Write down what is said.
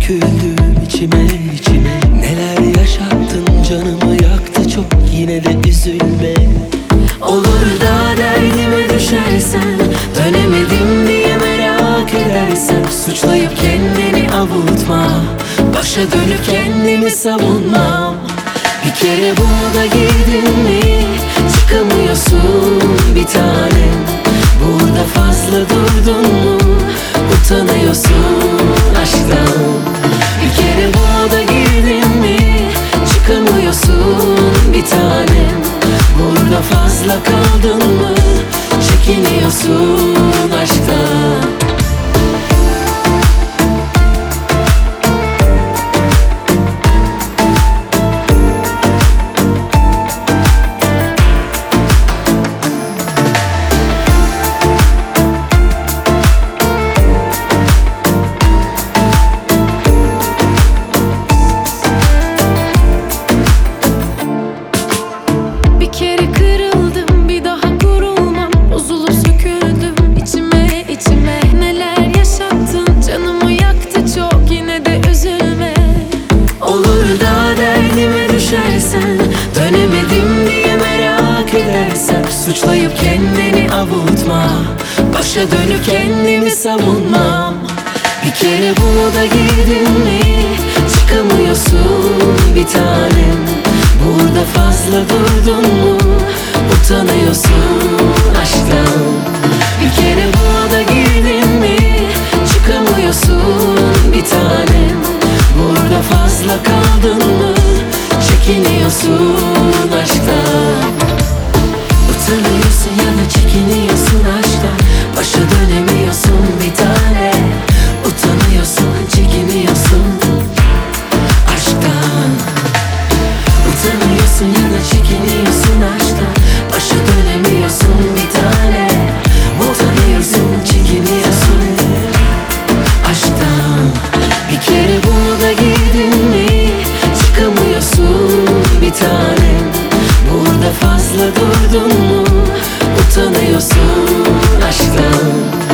döküldüm içime içime. Neler yaşattın, canımı yaktı çok, yine de üzülme. Olur da derdime düşersen, dönemedim diye merak edersen, suçlayıp kendini avutma, başa dönüp kendimi savunmam. Bir kere burada girdin mi çıkamıyorsun bir tanem. Burada fazla durdun mu utanıyorsun aşktan. Bir kere burada girdin mi çıkamıyorsun bir tanem. Burada fazla kaldın mı çekiniyorsun aşktan. Dönemedim diye merak edersen, suçlayıp kendini avutma, başa dönüp kendimi savunmam. Bir kere bunu da girdin mi çıkamıyorsun bir tanem. Burada fazla durdun mu utanıyorsun